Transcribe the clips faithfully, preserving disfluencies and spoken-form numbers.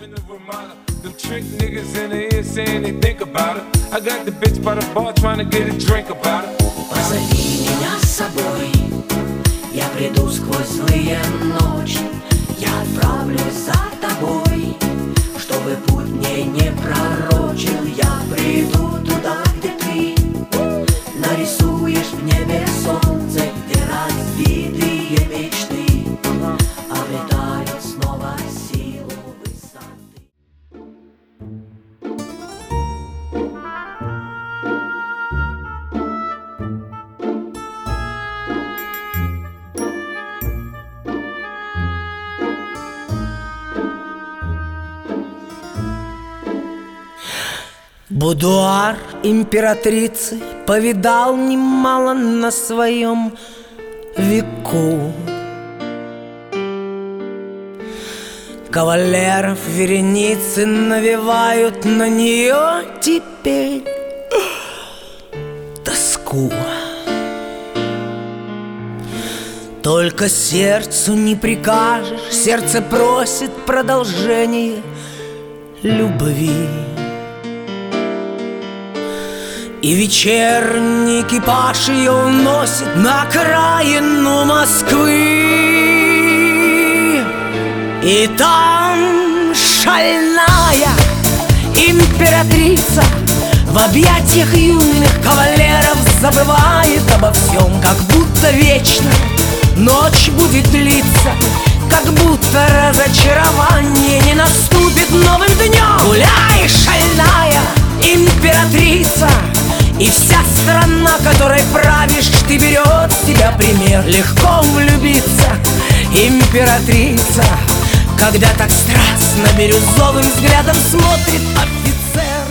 in the Ramada. Them trick niggas in the ear saying they think about it. I got the bitch by the bar trying to get a drink about it. Позови меня с собой, я приду сквозь злые ночи. Я отправлюсь за тобой, чтобы путь мне не пророчил. Я приду туда, где ты нарисуешь в небе солнце, где разбитые мечты обретают снова силу высоты. Будуар императрицы повидал немало на своем веку. Кавалеров вереницы навевают на нее теперь тоску. Только сердцу не прикажешь, сердце просит продолжение любви. И вечерний экипаж ее уносит на окраину Москвы. И там шальная императрица в объятиях юных кавалеров забывает обо всем, как будто вечно ночь будет длиться, как будто разочарование не наступит новым днем. Гуляй, шальная императрица, и вся страна, которой правишь ты, берет с тебя пример. Легко влюбиться, императрица, когда так страстно бирюзовым взглядом смотрит офицер.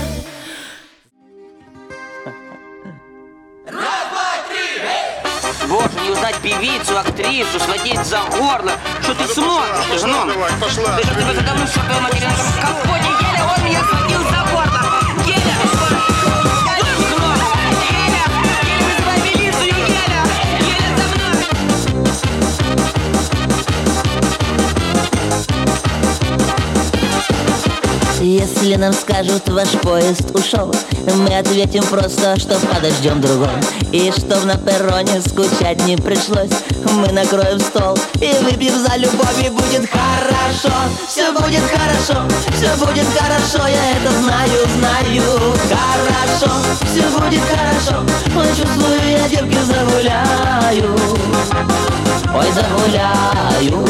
Боже, не узнать певицу, актрису, схватить за горло. Что ты смотришь, жена? Ты что, тебя задавно все твоя материна в капоте? Еля, он меня схватил за горло. Еля, если нам скажут, ваш поезд ушел, мы ответим просто, что подождем другой. И чтоб на перроне скучать не пришлось, мы накроем стол и выпьем за любовь, и будет хорошо. Все будет хорошо, все будет хорошо, я это знаю, знаю. Хорошо, все будет хорошо, ой, чувствую, я девки загуляю. Ой, загуляю.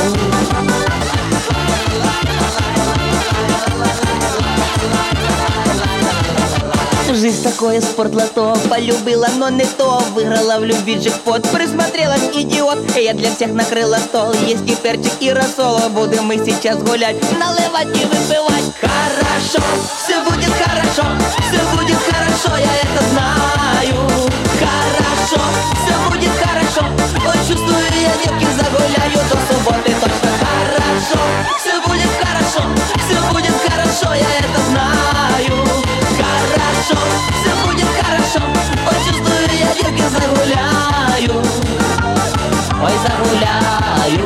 Жизнь такое спортлото, полюбила, но не то. Выиграла в любви джекпот, присмотрелась, идиот. Я для всех накрыла стол, есть и перчик, и рассол. Будем мы сейчас гулять, наливать и выпивать. Хорошо, все будет хорошо, все будет хорошо, я это знаю. Хорошо, все будет хорошо, ой, чувствую, я девки загуляю до субботы точно. Хорошо, все будет хорошо, все будет хорошо, я это знаю. Хорошо, все будет хорошо, ой, чувствую, я девки загуляю. Ой, загуляю.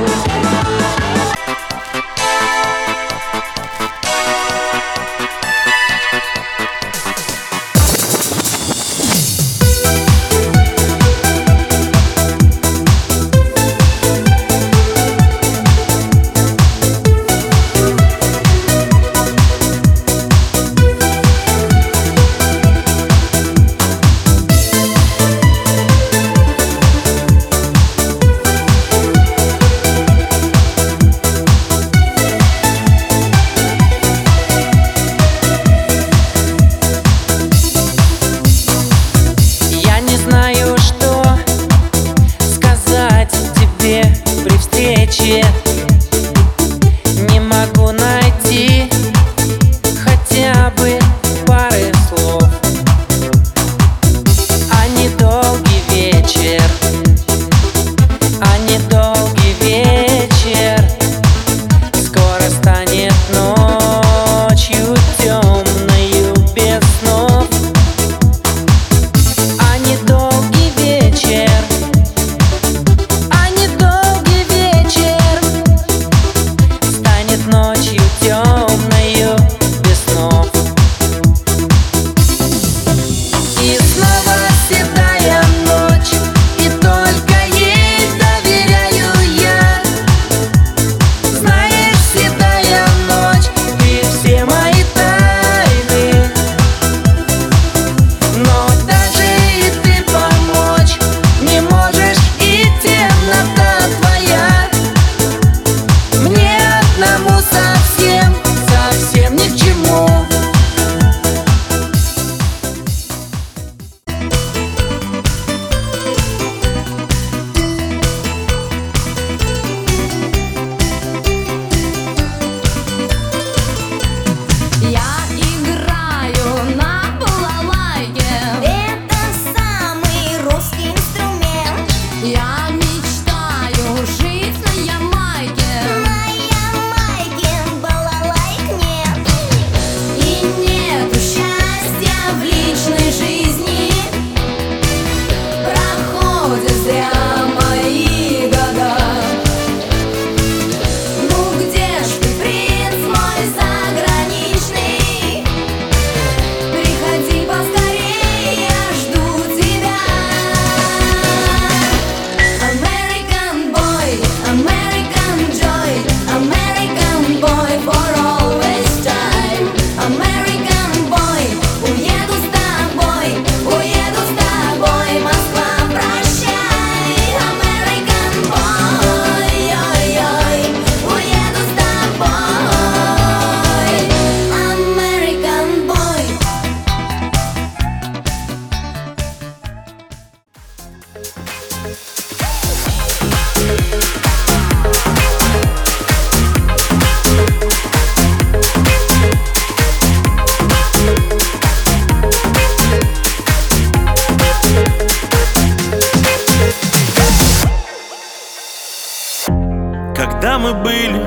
мы были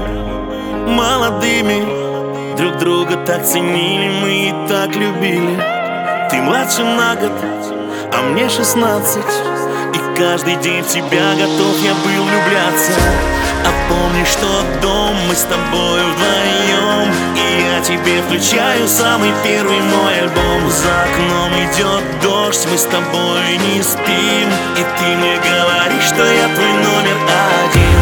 молодыми, друг друга так ценили, мы и так любили. Ты младше на год, а мне шестнадцать, и каждый день в тебя готов я был влюбляться. А помнишь тот дом, мы с тобой вдвоем, и я тебе включаю самый первый мой альбом. За окном идет дождь, мы с тобой не спим, и ты мне говоришь, что я твой номер один.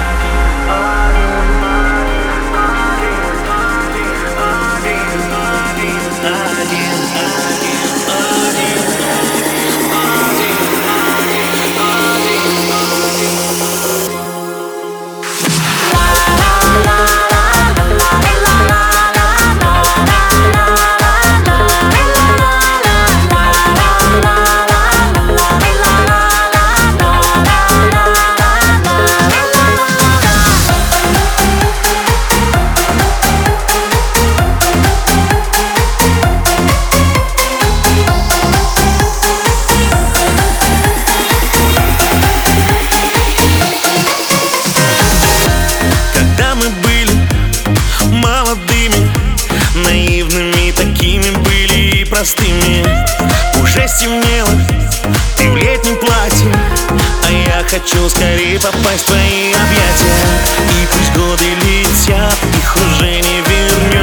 Наивными такими были и простыми. Уже стемнело, ты в летнем платье, а я хочу скорее попасть в твои объятия. И пусть годы летят, их уже не вернешь.